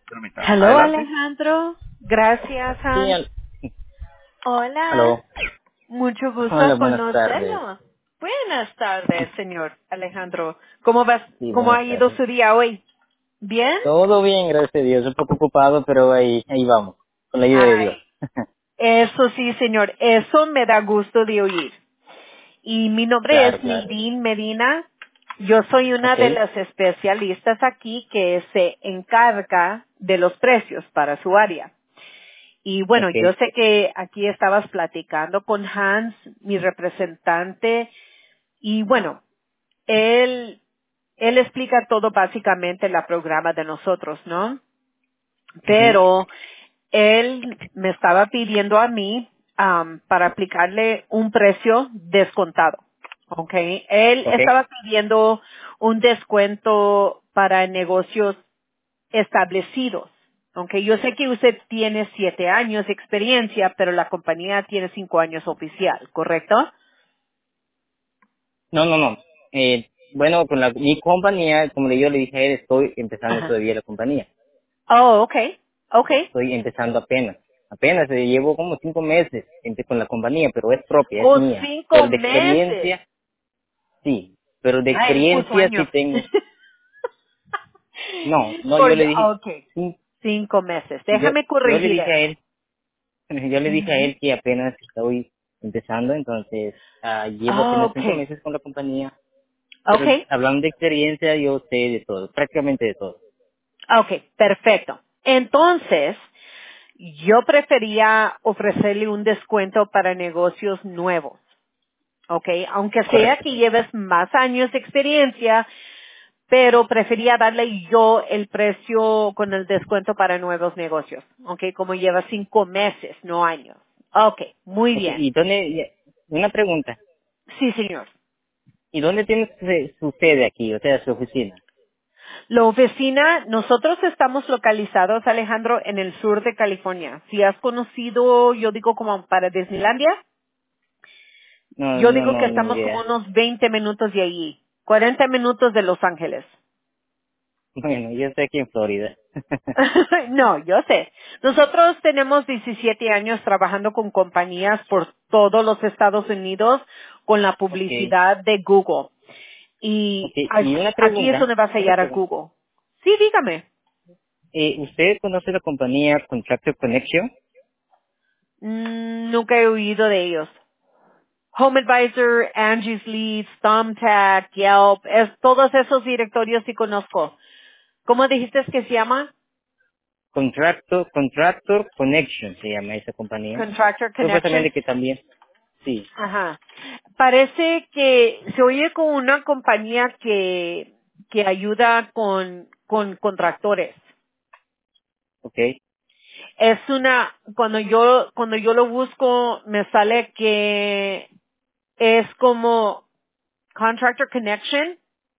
Permítame. Hello, Adelante. Alejandro. Gracias, Sí, Hans. Hola. aló. Mucho gusto Hola, buenas tardes. conocerlo. Buenas tardes, señor Alejandro. ¿Cómo vas? Sí, ¿Cómo ha buenas ido tardes. su día hoy? ¿Bien? Todo bien, gracias a Dios. Un poco ocupado, pero ahí vamos, con la ayuda de Ay, Dios. eso sí, señor. Eso me da gusto de oír. Y mi nombre Claro, es claro. Nidín Medina. Yo soy una Ok, de las especialistas aquí que se encarga de los precios para su área. Y bueno, ok, yo sé que aquí estabas platicando con Hans, mi representante, y bueno, él explica todo básicamente la programa de nosotros, ¿no? ujú, Pero él me estaba pidiendo a mí para aplicarle un precio descontado. ¿Ok? Él ok. estaba pidiendo un descuento para negocios establecidos. Aunque yo sé que usted tiene 7 años de experiencia, pero la compañía tiene 5 años oficial, ¿correcto? No, no, no. Bueno, con mi compañía, como yo le dije a él, estoy empezando Ajá. todavía la compañía. Oh, okay, okay. Estoy empezando apenas. Apenas, llevo como 5 meses con la compañía, pero es propia, es Oh, mía. cinco Pero de meses. experiencia, sí. Pero de Ah, él puso experiencia sí años. tengo. No, no, yo le Porque, dije, okay, sí, 5 meses. yo, Déjame yo le corregir dije a eso. él, yo le dije a Ujú. él que apenas estoy empezando, entonces llevo Ah, apenas cinco okay, meses con la compañía, pero okay, hablando de experiencia yo sé de todo, prácticamente de todo. okay, perfecto. Entonces, yo prefería ofrecerle un descuento para negocios nuevos. ¿Ok? Aunque sea Correcto. que lleves más años de experiencia, pero prefería darle yo el precio con el descuento para nuevos negocios. ¿Ok? Como lleva 5 meses, no años. Ok, muy Ok, bien. y una pregunta, Sí, señor. ¿y dónde tiene su sede aquí, o sea, su oficina? La oficina, nosotros estamos localizados, Alejandro, en el sur de California. Si has conocido, yo digo como para Disneylandia, No, yo no, digo que no, ni estamos como idea. unos 20 minutos de allí, 40 minutos de Los Ángeles. Bueno, yo estoy aquí en Florida. No, yo sé. Nosotros tenemos 17 años trabajando con compañías por todos los Estados Unidos con la Ok, publicidad de Google. ok, Y y aquí es donde vas a una hallar a pregunta. Google. Sí, dígame. ¿Usted conoce la compañía Contractor Connection? Nunca he oído de ellos. Home Advisor, Angie's Leads, Thumbtack, Yelp, todos esos directorios sí conozco. ¿Cómo dijiste que se llama? Contractor Connection se llama esa compañía. Contractor Connections. Supuestamente que también, sí, Ajá. Parece que se oye con una compañía que ayuda con contractores. ok. Es una, cuando yo lo busco, me sale que es como Contractor Connection,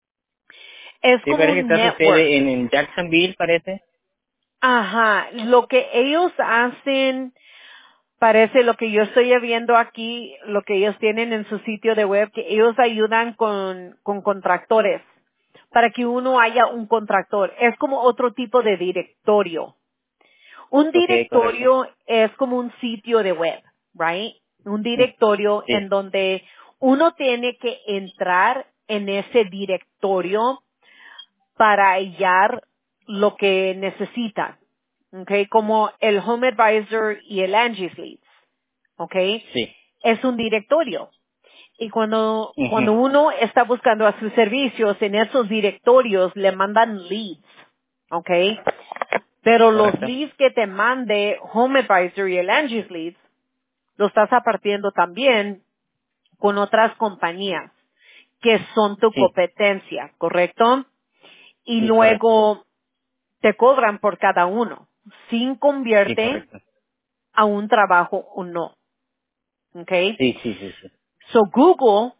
es Sí, como parece que un está su network. sede en Jacksonville, parece. Ajá. Lo que ellos hacen, parece lo que yo estoy viendo aquí, lo que ellos tienen en su sitio de web, que ellos ayudan con contractores para que uno haya un contractor. Es como otro tipo de directorio. Un Ok, correcto. directorio es como un sitio de web, right? Un Mm, directorio sí, en donde uno tiene que entrar en ese directorio para hallar lo que necesita, okay? Como el Home Advisor y el Angie's Leads, okay? sí. Es un directorio. Y cuando Ujú, uno está buscando a sus servicios en esos directorios le mandan leads, okay? Pero los correcto. leads que te mande Home Advisor y el Angie's Leads lo estás apartiendo también con otras compañías que son tu Sí, competencia, ¿correcto? Y sí, correcto. luego te cobran por cada uno, sin Sí, convierte correcto. a un trabajo o no. ¿Ok? Sí, sí, sí, sí. So Google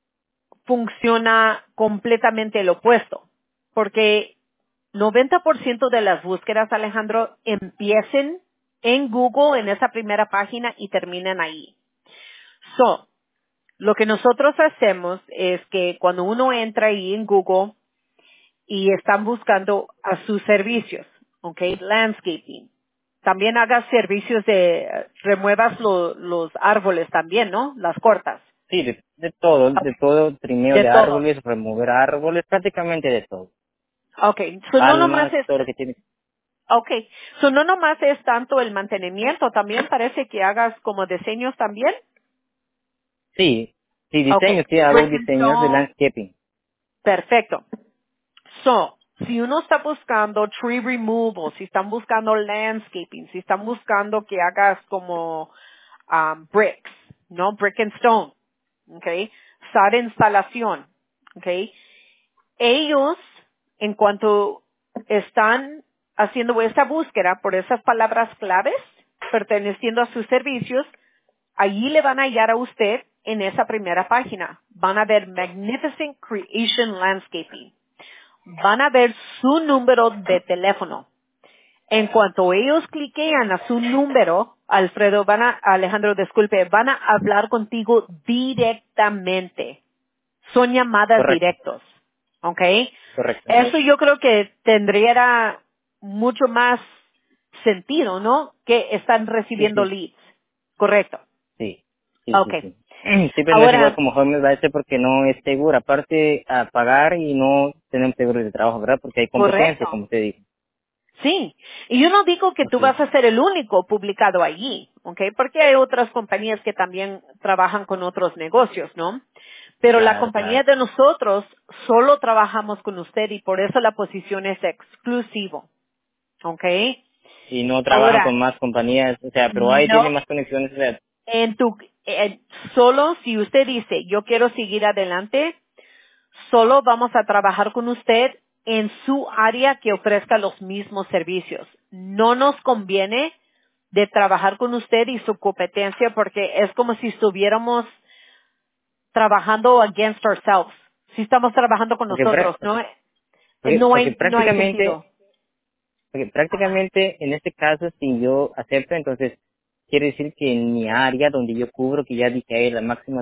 funciona completamente el opuesto, porque 90% de las búsquedas, Alejandro, empiecen en Google, en esa primera página y terminan ahí. So, lo que nosotros hacemos es que cuando uno entra ahí en Google y están buscando a sus servicios, okay, landscaping. También hagas servicios remuevas los árboles también, ¿no? Las cortas. Sí, de Okay. todo, trimeo De de todo. árboles, remover árboles, prácticamente de todo. Okay. So no nomás Palmas, es, todo lo que tiene. okay. So no nomás es tanto el mantenimiento, también parece que hagas como diseños también. Sí, sí, Okay. diseños, sí, hago Brick and diseños de stone. landscaping. Perfecto. So, si uno está buscando tree removal, si están buscando landscaping, si están buscando que hagas como bricks, ¿no? Brick and stone, ¿ok? Sal instalación, ¿ok? Ellos, en cuanto están haciendo esta búsqueda por esas palabras claves perteneciendo a sus servicios, allí le van a hallar a usted en esa primera página. Van a ver Magnificent Creation Landscaping. Van a ver su número de teléfono. En cuanto ellos cliquean a su número, Alejandro, disculpe, van a hablar contigo directamente. Son llamadas Correcto, directos. ¿Ok? correcto. Eso yo creo que tendría mucho más sentido, ¿no? Que están Sí, recibiendo sí, leads. Correcto. sí, sí, Ok. sí, sí. Sí, pero no es igual Ahora, como Home Advisor porque no es seguro. Aparte, a pagar y no tenemos seguro de trabajo, ¿verdad? Porque hay competencia, correcto. como usted dijo. Sí, y yo no digo que tú Okay. vas a ser el único publicado allí, ¿ok? Porque hay otras compañías que también trabajan con otros negocios, ¿no? Pero la Claro, compañía claro. de nosotros solo trabajamos con usted y por eso la posición es exclusivo, ¿ok? Y no trabajan con Ahora, más compañías, o sea, pero ahí no, tiene más conexiones, o sea, en tu, solo si usted dice, yo quiero seguir adelante, solo vamos a trabajar con usted en su área que ofrezca los mismos servicios. No nos conviene de trabajar con usted y su competencia porque es como si estuviéramos trabajando against ourselves. Si estamos trabajando con porque, nosotros, ¿no? porque No hay sentido. porque prácticamente en este caso, si yo acepto, entonces quiere decir que en mi área donde yo cubro, que ya dije ahí la máxima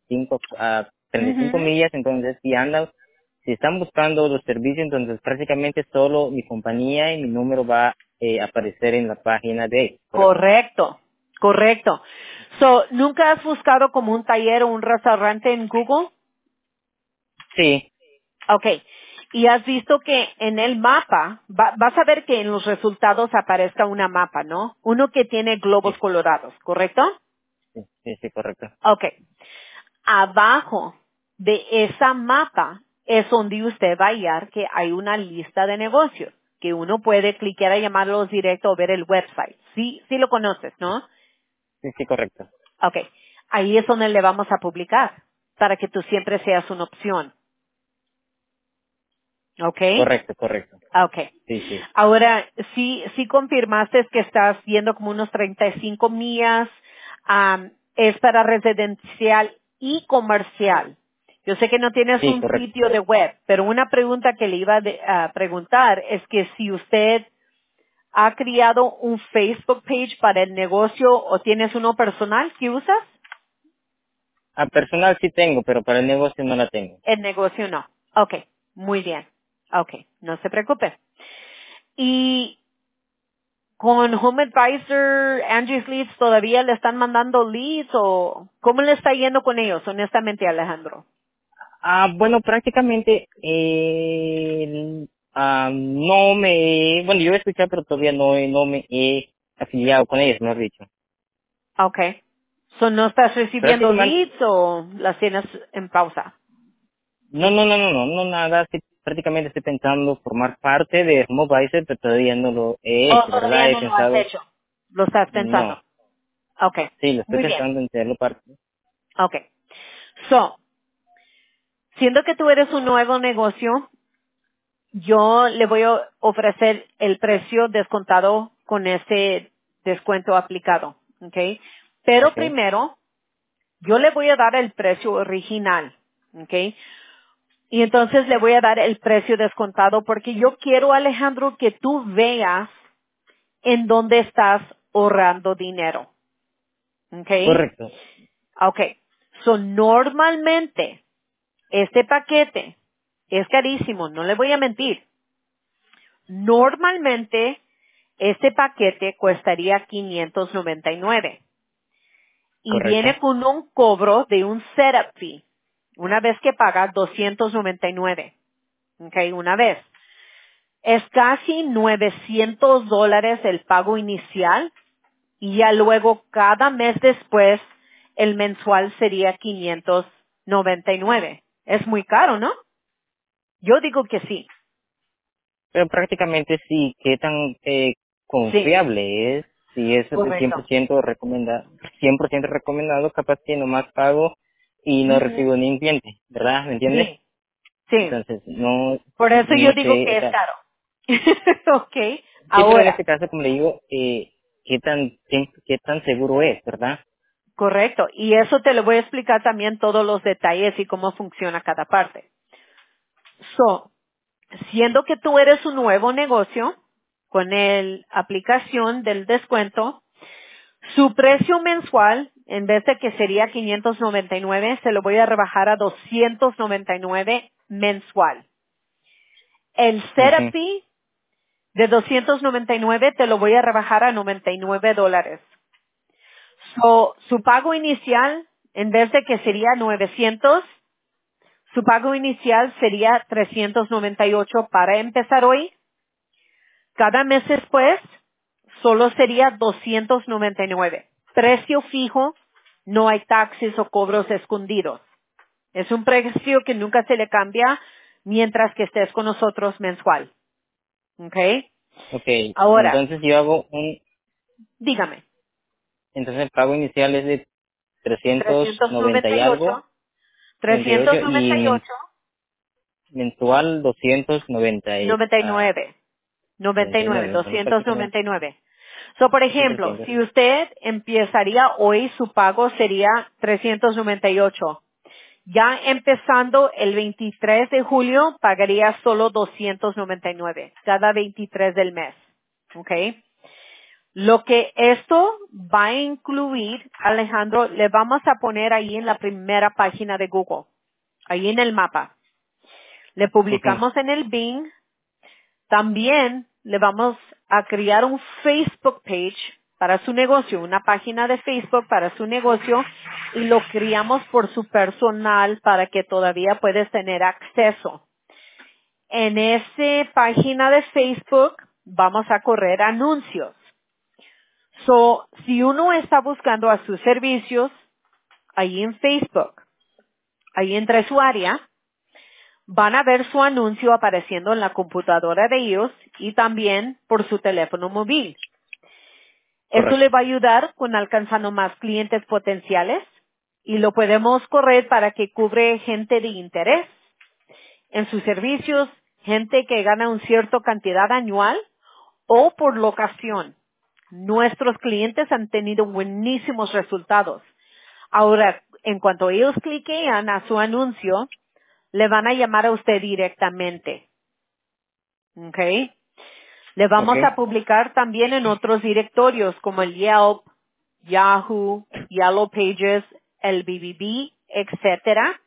35 Ujú. millas, entonces si andan, si están buscando los servicios, entonces prácticamente solo mi compañía y mi número va a aparecer en la página de ellos, ¿correcto? Correcto, correcto. So, ¿nunca has buscado como un taller o un restaurante en Google? Sí, Okay. Y has visto que en el mapa, vas a ver que en los resultados aparezca una mapa, ¿no? Uno que tiene globos sí, colorados, ¿correcto? sí, sí, sí, correcto. Okay. Abajo de esa mapa es donde usted va a hallar que hay una lista de negocios, que uno puede clicar a llamarlos directo o ver el website. Sí, sí lo conoces, ¿no? Sí, sí, correcto. Okay. Ahí es donde le vamos a publicar, para que tú siempre seas una opción. Okay. Correcto, correcto. Okay. Sí, sí. Ahora, sí confirmaste que estás yendo como unos 35 millas, es para residencial y comercial. Yo sé que no tienes Sí, un correcto. sitio de web, pero una pregunta que le iba a preguntar es que si usted ha creado un Facebook page para el negocio o tienes uno personal que usas, A personal sí tengo, pero para el negocio no la tengo. el negocio no. Okay, muy bien. Okay, no se preocupe. Y con Home Advisor, Angie's Leads, ¿todavía le están mandando leads o cómo le está yendo con ellos, honestamente, Alejandro? Bueno, prácticamente no bueno, yo he escuchado, pero todavía no me he afiliado con ellos, mejor dicho. Okay. So, ¿no estás recibiendo Prácticamente, leads o las tienes en pausa? no, nada, sí, prácticamente estoy pensando formar parte de Home Advisor, pero todavía no lo he ¿O hecho, todavía ¿verdad? He no lo has pensado, hecho? Lo estás pensando. no, Okay. sí, lo estoy Muy bien. pensando en hacerlo parte. Okay. So, siendo que tú eres un nuevo negocio, yo le voy a ofrecer el precio descontado con ese descuento aplicado. Okay. Pero Ok, primero, yo le voy a dar el precio original, ¿ok? Y entonces le voy a dar el precio descontado porque yo quiero, Alejandro, que tú veas en dónde estás ahorrando dinero, ¿ok? correcto. Ok. So, normalmente, este paquete es carísimo, no le voy a mentir. Normalmente, este paquete costaría 599 y correcto. viene con un cobro de un setup fee. Una vez que paga 299, ¿ok? Una vez. Es casi $900 el pago inicial y ya luego cada mes después el mensual sería 599. Es muy caro, ¿no? Yo digo que sí. Pero prácticamente sí, qué tan Sí, confiable es, si es correcto. 100% recomendado, 100% recomendado, capaz que nomás pago y no Ujú. recibo ni un cliente, ¿verdad? ¿Me entiendes? Sí, sí. Entonces, no, Por eso yo no digo sé, que o es sea, caro. Ok. sí, pero en Ahora, este caso, como le digo, qué tan seguro es, ¿verdad? correcto. Y eso te lo voy a explicar también todos los detalles y cómo funciona cada parte. So, siendo que tú eres un nuevo negocio, con la aplicación del descuento, su precio mensual, en vez de que sería 599, se lo voy a rebajar a 299 mensual. El setup Ujú. fee de 299 te lo voy a rebajar a $99. So, su pago inicial, en vez de que sería 900, su pago inicial sería 398 para empezar hoy. Cada mes después, solo sería 299. Precio fijo, no hay taxes o cobros escondidos. Es un precio que nunca se le cambia mientras que estés con nosotros mensual. ¿Ok? Ok, Ahora, entonces yo hago dígame. entonces el pago inicial es de 390 y 398, algo, 98 y 398, mensual 290 99. 99, 99, entonces prácticamente 299. So, por sí te ejemplo, entiendo. si usted empezaría hoy, su pago sería 398. Ya empezando el 23 de julio, pagaría solo 299, cada 23 del mes. ¿Ok? Lo que esto va a incluir, Alejandro, le vamos a poner ahí en la primera página de Google, ahí en el mapa. Le Ujú, publicamos en el Bing. También le vamos a crear un Facebook page para su negocio, una página de Facebook para su negocio y lo creamos por su personal para que todavía puedes tener acceso. En esa página de Facebook vamos a correr anuncios. So, si uno está buscando a sus servicios, ahí en Facebook, ahí entre su área, van a ver su anuncio apareciendo en la computadora de ellos y también por su teléfono móvil. Esto le correcto. va a ayudar con alcanzando más clientes potenciales y lo podemos correr para que cubre gente de interés en sus servicios, gente que gana una cierta cantidad anual o por locación. Nuestros clientes han tenido buenísimos resultados. Ahora, en cuanto ellos cliquean a su anuncio, le van a llamar a usted directamente. ¿Ok? Le Ok, vamos a publicar también en otros directorios como el Yelp, Yahoo, Yellow Pages, el BBB, etcétera.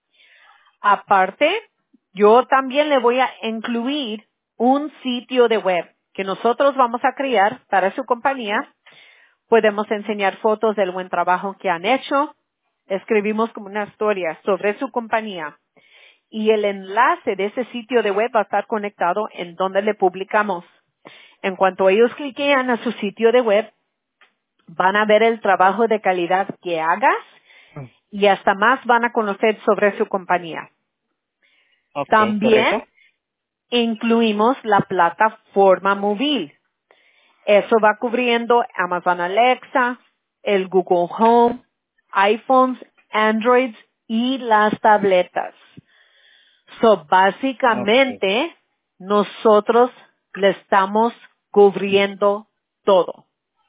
Aparte, yo también le voy a incluir un sitio de web que nosotros vamos a crear para su compañía. Podemos enseñar fotos del buen trabajo que han hecho. Escribimos como una historia sobre su compañía. Y el enlace de ese sitio de web va a estar conectado en donde le publicamos. En cuanto ellos cliquean a su sitio de web, van a ver el trabajo de calidad que hagas y hasta más van a conocer sobre su compañía. ok, También correcto. incluimos la plataforma móvil. Eso va cubriendo Amazon Alexa, el Google Home, iPhones, Androids y las tabletas. So, Ok, básicamente, nosotros le estamos cubriendo todo.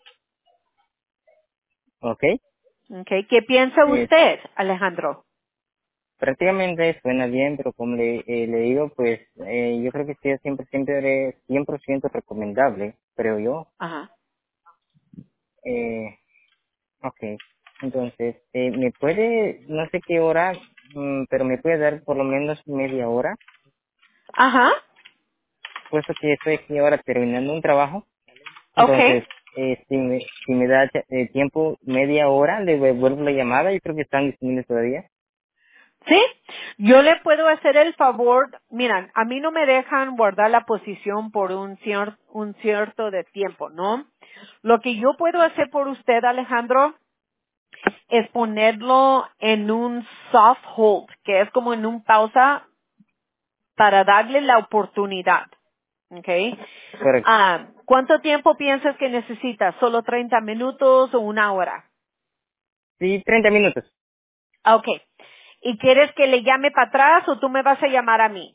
ok. Okay. ¿Qué piensa Eh, usted, Alejandro? prácticamente suena bien, pero como le digo, pues yo creo que sí es siempre 100% recomendable, creo yo. Ajá. Eh, ok, entonces, ¿me puede, no sé qué hora, pero me puede dar por lo menos media hora, Ajá. puesto que estoy aquí ahora terminando un trabajo? Okay. Entonces, si me da tiempo, media hora, le vuelvo la llamada. Yo creo que están disponibles todavía. ¿Sí? Yo le puedo hacer el favor, miran, a mí no me dejan guardar la posición por un cierto de tiempo, ¿no? Lo que yo puedo hacer por usted, Alejandro, es ponerlo en un soft hold, que es como en un pausa para darle la oportunidad. ¿Ok? Correcto. ¿Cuánto tiempo piensas que necesitas? ¿Solo 30 minutos o una hora? Sí, 30 minutos. Ok. ¿Y quieres que le llame para atrás o tú me vas a llamar a mí?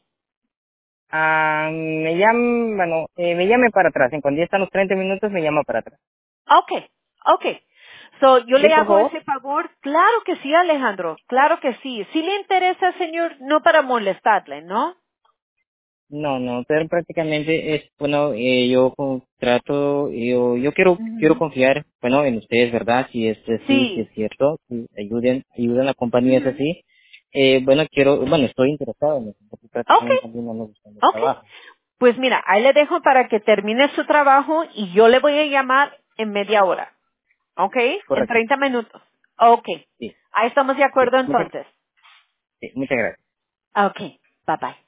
Me llame para atrás. En cuando ya están los 30 minutos, me llama para atrás. Okay, okay. So, yo Sí, le por hago favor. ese favor. Claro que sí, Alejandro. Claro que sí. Si le interesa, señor, no para molestarle, ¿no? No, no, pero prácticamente es, bueno, yo quiero Ujú. confiar, bueno, en ustedes, ¿verdad? Si es así, si es Sí. cierto, si ayuden a la compañía, es Ujú. así. Estoy interesado en eso, porque Okay, prácticamente a mí no me gusta el okay. trabajo. Pues mira, ahí le dejo para que termine su trabajo y yo le voy a llamar en media hora. Okay, en Correcto. 30 minutos. Okay. Sí, Ahí estamos de sí, acuerdo entonces. muchas gracias. Okay. Bye bye.